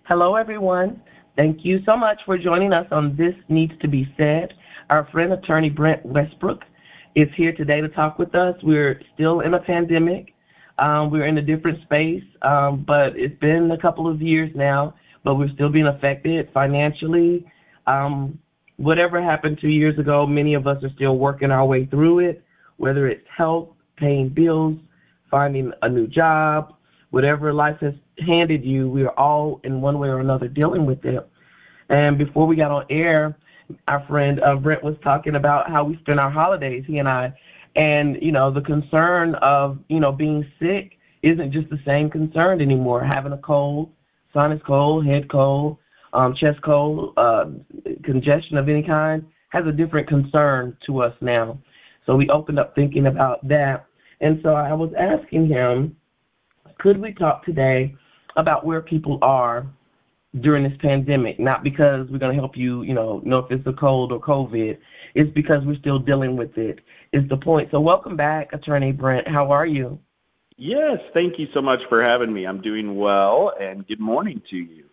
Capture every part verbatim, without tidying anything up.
Hello, everyone. Thank you so much for joining us on This Needs to Be Said. Our friend, attorney Brent Westbrook, is here today to talk with us. We're still in a pandemic. Um, we're in a different space, um, but it's been a couple of years now, but we're still being affected financially. Um, whatever happened two years ago, many of us are still working our way through it, whether it's health, paying bills, finding a new job, whatever life has handed you, we are all in one way or another dealing with it. And before we got on air, our friend uh, Brent was talking about how we spend our holidays, he and I, and, you know, the concern of, you know, being sick isn't just the same concern anymore. Having a cold, sinus cold, head cold, um, chest cold, uh, congestion of any kind has a different concern to us now. So we opened up thinking about that. And so I was asking him, could we talk today about where people are during this pandemic? Not because we're going to help you, you know, know if it's a cold or COVID. It's because we're still dealing with it, is the point. So welcome back, Attorney Brent. How are you? Yes, thank you so much for having me. I'm doing well, and good morning to you.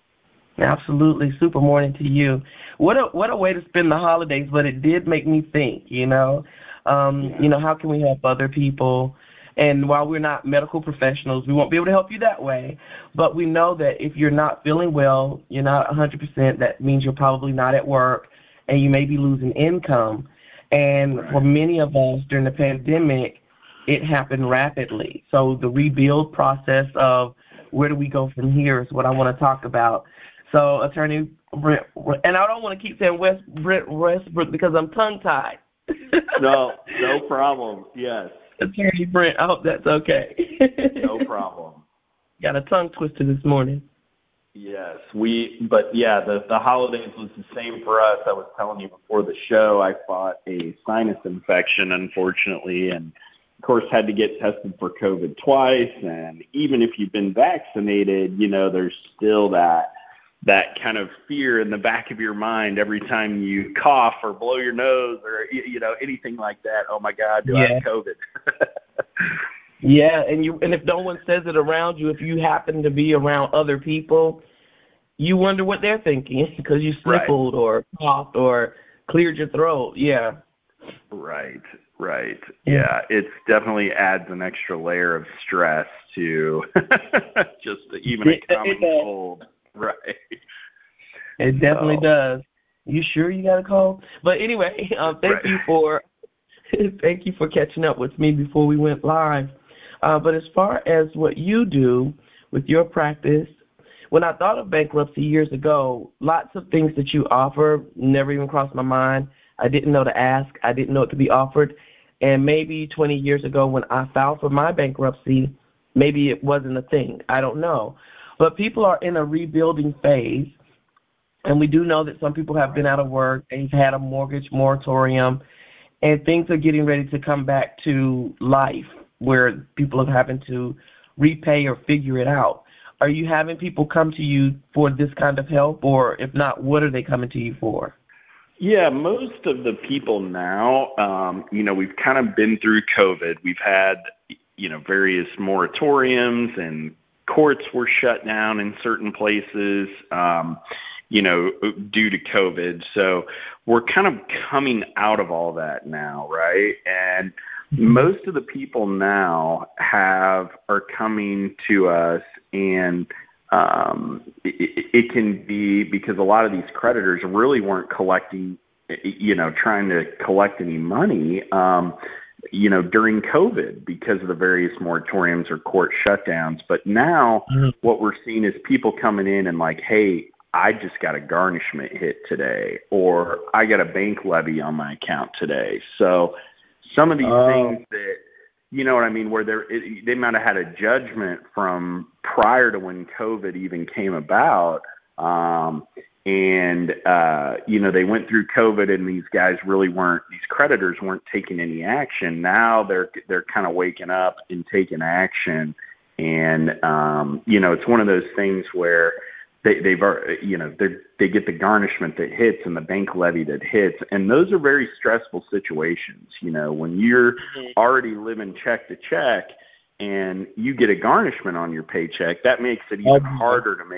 Absolutely. Super morning to you. What a what a way to spend the holidays, but it did make me think, you know, um, Yeah. you know, how can we help other people? And while we're not medical professionals, we won't be able to help you that way. But we know that if you're not feeling well, you're not one hundred percent, that means you're probably not at work and you may be losing income. And Right. for many of us during the pandemic, it happened rapidly. So the rebuild process of where do we go from here is what I want to talk about. So, Attorney Brent, and I don't want to keep saying West Brent Westbrook because I'm tongue-tied. No, no problem. Yes. Attorney Brent, I hope that's okay. No problem. Got a tongue twister this morning. Yes, we, but yeah, the, the holidays was the same for us. I was telling you before the show, I fought a sinus infection, unfortunately, and of course had to get tested for COVID twice. And even if you've been vaccinated, you know, there's still that that kind of fear in the back of your mind every time you cough or blow your nose or, you know, anything like that. Oh my God, do Yeah. I have COVID? Yeah, and you and if no one says it around you, if you happen to be around other people, you wonder what they're thinking because you sniffled Right. or coughed or cleared your throat. Yeah. Right, right. Yeah. Yeah, it's definitely adds an extra layer of stress to just even a It, it common does. cold. Right. It definitely So, does. You sure you got a call? But anyway, um, thank right. you for thank you for catching up with me before we went live. Uh, but as far as what you do with your practice, when I thought of bankruptcy years ago, lots of things that you offer never even crossed my mind. I didn't know to ask. I didn't know it could be offered. And maybe twenty years ago when I filed for my bankruptcy, maybe it wasn't a thing. I don't know. But people are in a rebuilding phase, and we do know that some people have been out of work. They've had a mortgage moratorium, and things are getting ready to come back to life where people are having to repay or figure it out. Are you having people come to you for this kind of help, or if not, what are they coming to you for? Yeah, most of the people now, um, you know, we've kind of been through COVID. We've had, you know, various moratoriums and courts were shut down in certain places, um, you know, due to COVID. So we're kind of coming out of all that now, right? And most of the people now have are coming to us, and um, it, it can be because a lot of these creditors really weren't collecting, you know, trying to collect any money. Um, you know, during COVID because of the various moratoriums or court shutdowns. But now mm-hmm. what we're seeing is people coming in and like, hey, I just got a garnishment hit today, or I got a bank levy on my account today. So some of these uh, things that, you know what I mean, where they're, it, they might have had a judgment from prior to when COVID even came about. Um, And, uh, you know, they went through COVID and these guys really weren't, these creditors weren't taking any action. Now they're, they're kind of waking up and taking action. And, um, you know, it's one of those things where they, they've, you know, they they get the garnishment that hits and the bank levy that hits. And those are very stressful situations. You know, when you're already living check to check and you get a garnishment on your paycheck, that makes it even harder to make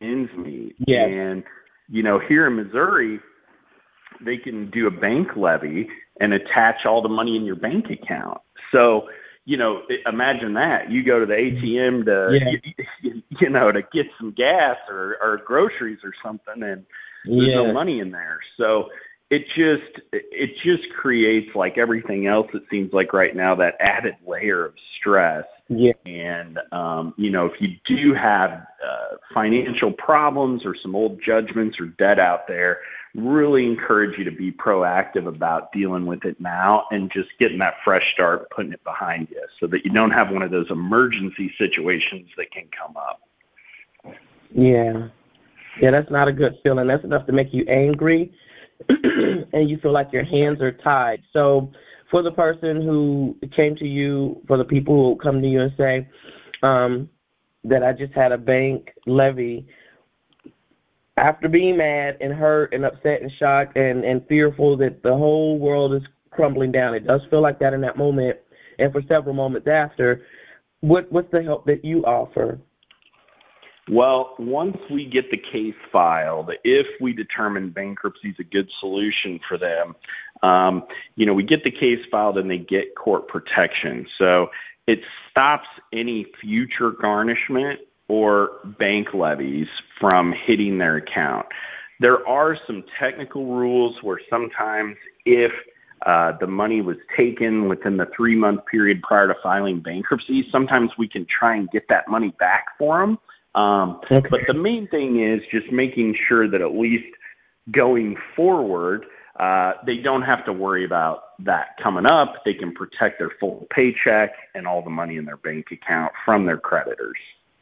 ends meet. Yes. And, you know, here in Missouri, they can do a bank levy and attach all the money in your bank account. So, you know, imagine that. You go to the A T M to, Yeah. you, you know, to get some gas or, or groceries or something, and there's Yeah. no money in there. So it just, it just creates, like everything else, it seems like right now, that added layer of stress. Yeah. And, um, you know, if you do have uh, financial problems or some old judgments or debt out there, really encourage you to be proactive about dealing with it now and just getting that fresh start, putting it behind you so that you don't have one of those emergency situations that can come up. Yeah. Yeah, that's not a good feeling. That's enough to make you angry and you feel like your hands are tied. So for the person who came to you, for the people who come to you and say um, that I just had a bank levy, after being mad and hurt and upset and shocked and, and fearful that the whole world is crumbling down, it does feel like that in that moment and for several moments after, what what's the help that you offer? Well, once we get the case filed, if we determine bankruptcy is a good solution for them, um, you know, we get the case filed and they get court protection. So it stops any future garnishment or bank levies from hitting their account. There are some technical rules where sometimes if uh, the money was taken within the three-month period prior to filing bankruptcy, sometimes we can try and get that money back for them. Um, Okay. But the main thing is just making sure that at least going forward, uh, they don't have to worry about that coming up. They can protect their full paycheck and all the money in their bank account from their creditors.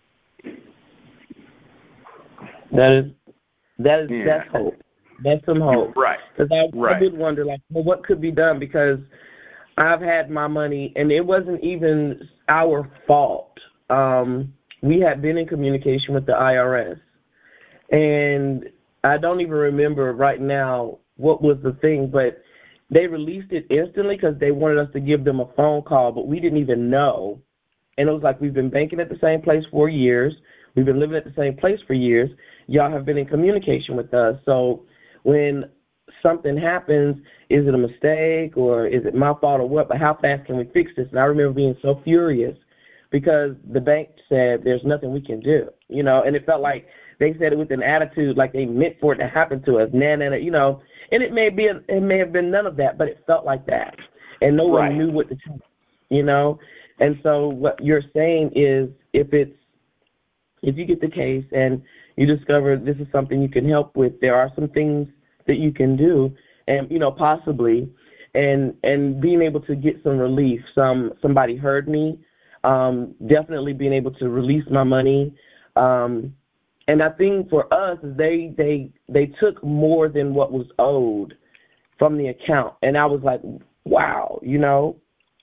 That is, that is, Yeah. that's hope. That's some hope. Right. Because I, Right. I would wonder, like, well, what could be done? Because I've had my money, and it wasn't even our fault. Um, we had been in communication with the I R S, and I don't even remember right now what was the thing, but they released it instantly because they wanted us to give them a phone call, but we didn't even know. And it was like, we've been banking at the same place for years. We've been living at the same place for years. Y'all have been in communication with us. So when something happens, is it a mistake or is it my fault or what? But how fast can we fix this? And I remember being so furious because the bank said there's nothing we can do, you know, and it felt like they said it with an attitude like they meant for it to happen to us, nah, nah, nah, you know, and it may be, it may have been none of that, but it felt like that, and no Right. one knew what to do, you know. And so what you're saying is, if it's, if you get the case and you discover this is something you can help with, there are some things that you can do, and you know, possibly, and and being able to get some relief. Some somebody heard me, um, definitely being able to release my money, um, and I think for us, they they they took more than what was owed from the account, and I was like, wow, you know.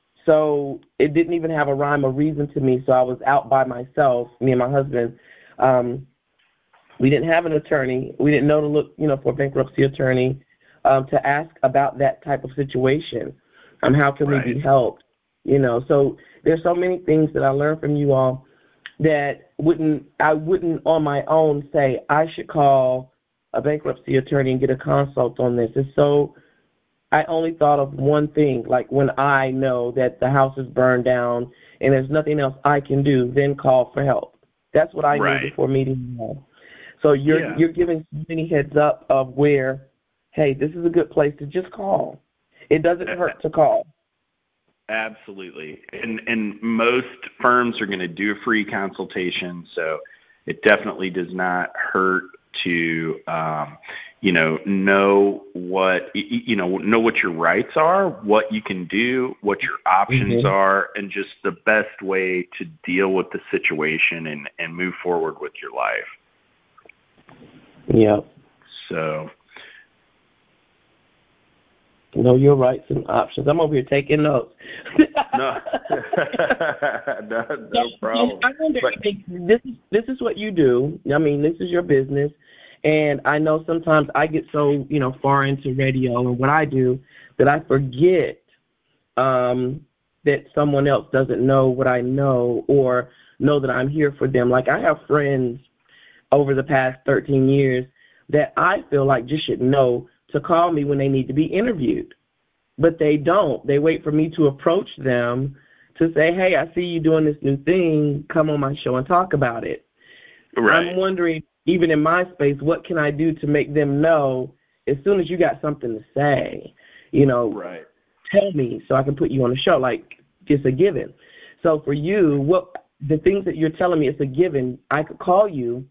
So it didn't even have a rhyme or reason to me. So I was out by myself, me and my husband. Um, we didn't have an attorney. We didn't know to look, you know, for a bankruptcy attorney um, to ask about that type of situation. Um, how can Right. we be helped? You know, so there's so many things that I learned from you all that wouldn't I wouldn't on my own say I should call a bankruptcy attorney and get a consult on this. It's so I only thought of one thing, like when I know that the house is burned down and there's nothing else I can do, then call for help. That's what I Right. knew before meeting you all. So you're Yeah. you're giving many heads up of where, hey, this is a good place to just call. It doesn't hurt to call. Absolutely. And and most firms are going to do a free consultation, so it definitely does not hurt to um, you know, know what you know, know what your rights are, what you can do, what your options Mm-hmm. are, and just the best way to deal with the situation and, and move forward with your life. Yeah. So know your rights and options. I'm over here taking notes. no, no, no problem. I wonder, But, this is this is what you do. I mean, this is your business, and I know sometimes I get so you know far into radio and what I do that I forget um, that someone else doesn't know what I know or know that I'm here for them. Like I have friends over the past thirteen years that I feel like just should know to call me when they need to be interviewed. But they don't. They wait for me to approach them to say, hey, I see you doing this new thing. Come on my show and talk about it. Right. I'm wondering, even in my space, what can I do to make them know as soon as you got something to say, you know, right. tell me so I can put you on the show. Like, it's a given. So for you, what the things that you're telling me, it's a given. I could call you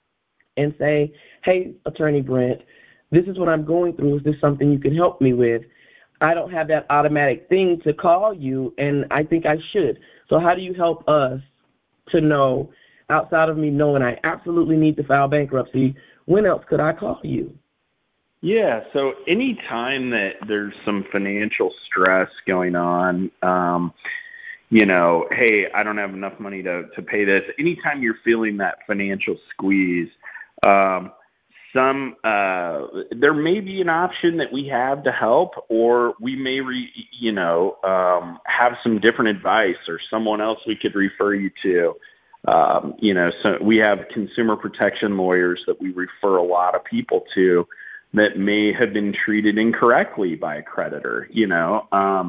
and say, hey, Attorney Brent, this is what I'm going through. Is this something you can help me with? I don't have that automatic thing to call you, and I think I should. So how do you help us to know, outside of me knowing I absolutely need to file bankruptcy, when else could I call you? Yeah, so any time that there's some financial stress going on, um, you know, hey, I don't have enough money to, to pay this. Anytime you're feeling that financial squeeze, um, some uh, there may be an option that we have to help, or we may, re, you know, um, have some different advice or someone else we could refer you to. Um, you know, so we have consumer protection lawyers that we refer a lot of people to that may have been treated incorrectly by a creditor, you know. Um,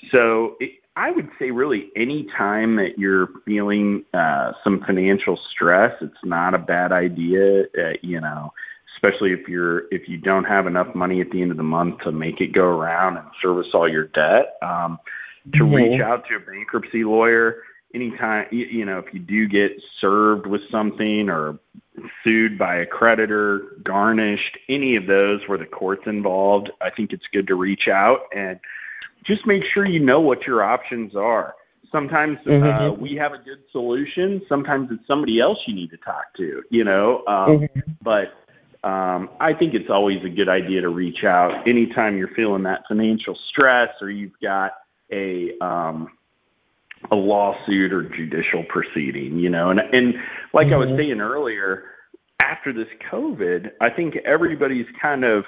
so it, I would say really any time that you're feeling uh, some financial stress, it's not a bad idea, uh, you know, especially if you're if you don't have enough money at the end of the month to make it go around and service all your debt, um, to Mm-hmm. reach out to a bankruptcy lawyer anytime, you, you know, if you do get served with something or sued by a creditor, garnished, any of those where the court's involved, I think it's good to reach out and just make sure you know what your options are. Sometimes Mm-hmm. uh, we have a good solution. Sometimes it's somebody else you need to talk to, you know. Um, Mm-hmm. But um, I think it's always a good idea to reach out anytime you're feeling that financial stress or you've got a um, a lawsuit or judicial proceeding, you know. And, and like Mm-hmm. I was saying earlier, after this COVID, I think everybody's kind of,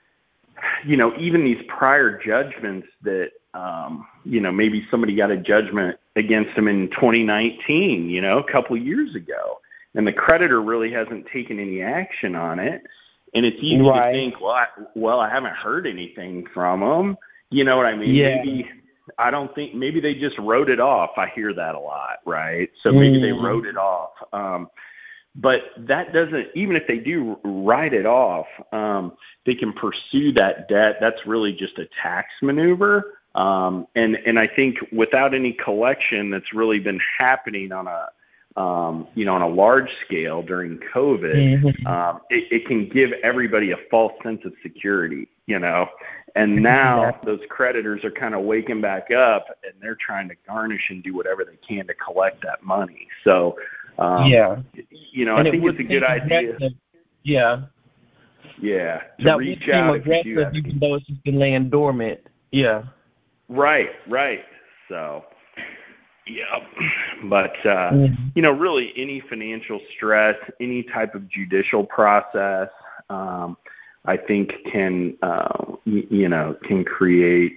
you know, even these prior judgments that, um, you know, maybe somebody got a judgment against them in twenty nineteen, you know, a couple of years ago, and the creditor really hasn't taken any action on it. And it's easy Right. to think, well, I, well, I haven't heard anything from them. You know what I mean? Yeah. Maybe, I don't think, maybe they just wrote it off. I hear that a lot, right? So maybe Mm. they wrote it off. Um, But that doesn't, even if they do write it off, um, they can pursue that debt. That's really just a tax maneuver. Um, and, and I think without any collection that's really been happening on a, um, you know, on a large scale during COVID, Mm-hmm. um, it, it can give everybody a false sense of security, you know. And now Exactly. those creditors are kind of waking back up and they're trying to garnish and do whatever they can to collect that money. So, Um, yeah. you know, And I it think would it's a seem good idea. aggressive. Yeah. Yeah, to That would reach seem out if you do aggressive have even any. though it's just been laying dormant. Yeah. Right, right. So, yeah. But, uh, Mm-hmm. you know, really any financial stress, any type of judicial process, um, I think can, uh, y- you know, can create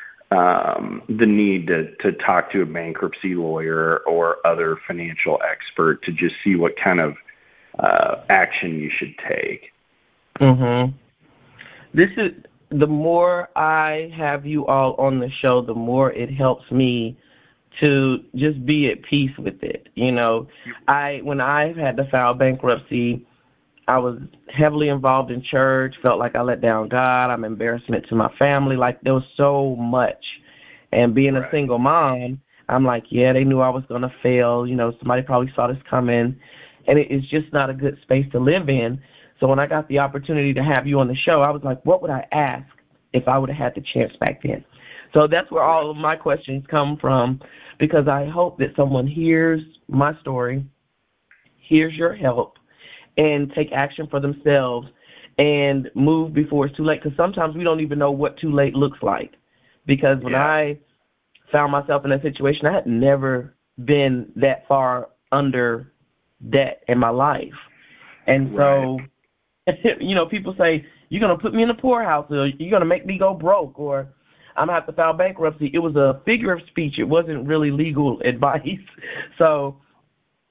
um, the need to, to talk to a bankruptcy lawyer or other financial expert to just see what kind of uh, action you should take. Mm-hmm. This is, the more I have you all on the show, the more it helps me to just be at peace with it. You know, I when I had to file bankruptcy, I was heavily involved in church, felt like I let down God. I'm embarrassment to my family. Like, there was so much. And being Right. a single mom, I'm like, yeah, they knew I was going to fail. You know, somebody probably saw this coming. And it is just not a good space to live in. So when I got the opportunity to have you on the show, I was like, what would I ask if I would have had the chance back then? So that's where all of my questions come from, because I hope that someone hears my story, hears your help, and take action for themselves and move before it's too late. Because sometimes we don't even know what too late looks like. Because when Yeah. I found myself in that situation, I had never been that far under debt in my life. And so, you know, people say, you're going to put me in the poorhouse, or you're going to make me go broke, or I'm going to have to file bankruptcy. It was a figure of speech. It wasn't really legal advice. So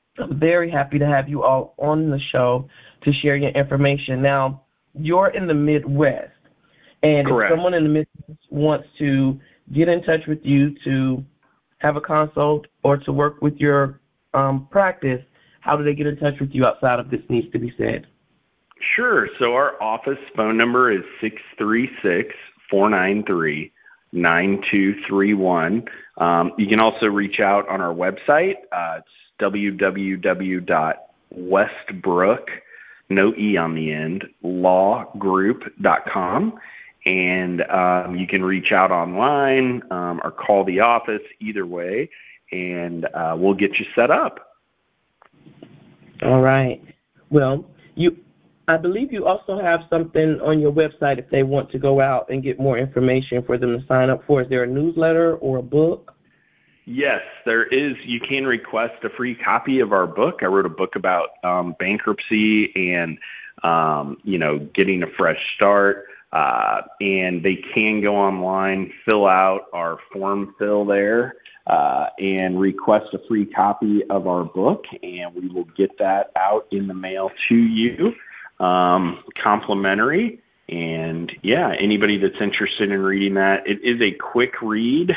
I'm very happy to have you all on the show to share your information. Now, you're in the Midwest, and Correct. if someone in the Midwest wants to get in touch with you to have a consult or to work with your um, practice, how do they get in touch with you outside of This Needs to Be Said? Sure. So our office phone number is six three six, four nine three, nine two three one. Um, you can also reach out on our website. Uh, it's w w w dot westbrook, no E on the end, law group dot com. And um, you can reach out online um, or call the office, either way, and uh, we'll get you set up. All right. Well, you, I believe you also have something on your website if they want to go out and get more information for them to sign up for. Is there a newsletter or a book? Yes, there is. You can request a free copy of our book. I wrote a book about um, bankruptcy and, um, you know, getting a fresh start. Uh, and they can go online, fill out our form fill there, uh, and request a free copy of our book, and we will get that out in the mail to you, um, complimentary. And yeah, anybody that's interested in reading that, it is a quick read.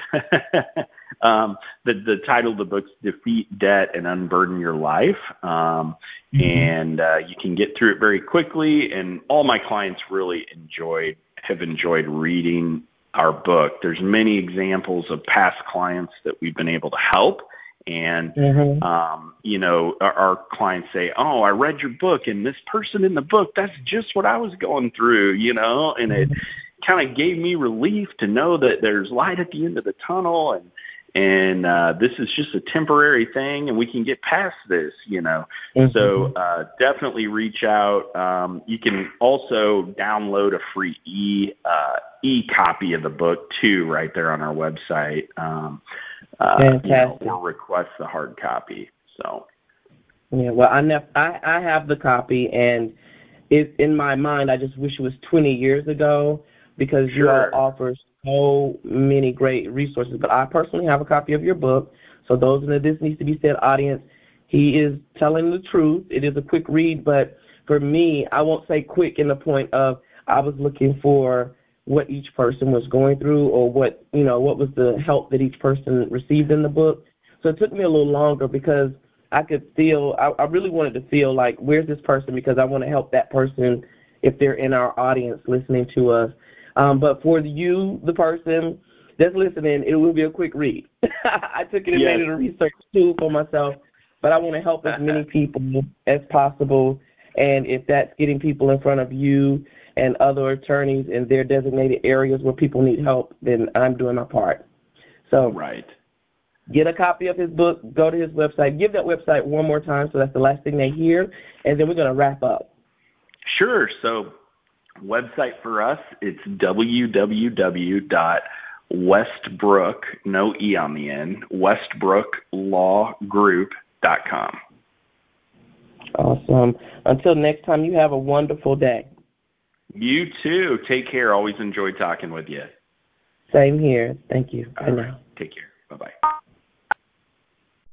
um, the, the title of the book's Defeat Debt and Unburden Your Life. Um, mm-hmm. And uh, you can get through it very quickly. And all my clients really enjoyed, have enjoyed reading our book. There's many examples of past clients that we've been able to help. And, mm-hmm. um, you know, our, our clients say, oh, I read your book, and this person in the book, that's just what I was going through, you know, and it kind of gave me relief to know that there's light at the end of the tunnel, and, and uh, this is just a temporary thing, and we can get past this, you know. Mm-hmm. So uh, definitely reach out. Um, you can also download a free e uh, e copy of the book, too, right there on our website. Um Uh, you know, or request the hard copy. So, yeah, well, I, nef- I I have the copy, and it, in my mind, I just wish it was twenty years ago because sure. You all offer so many great resources. But I personally have a copy of your book. So those in the This Needs to Be Said audience, he is telling the truth. It is a quick read, but for me, I won't say quick in the point of I was looking for what each person was going through or what, you know, what was the help that each person received in the book. So it took me a little longer because I could feel, I, I really wanted to feel like, where's this person? Because I want to help that person if they're in our audience listening to us. Um, but for you, the person that's listening, it will be a quick read. I took it and yes. made it a research tool for myself, but I want to help as many people as possible. And if that's getting people in front of you and other attorneys in their designated areas where people need help, then I'm doing my part. So right. Get a copy of his book, go to his website, give that website one more time so that's the last thing they hear, and then we're going to wrap up. Sure. So website for us, it's w w w dot westbrook, no E on the end, westbrook law group dot com. Awesome. Until next time, you have a wonderful day. You too. Take care. Always enjoyed talking with you. Same here. Thank you. Bye now. Take care. Bye-bye.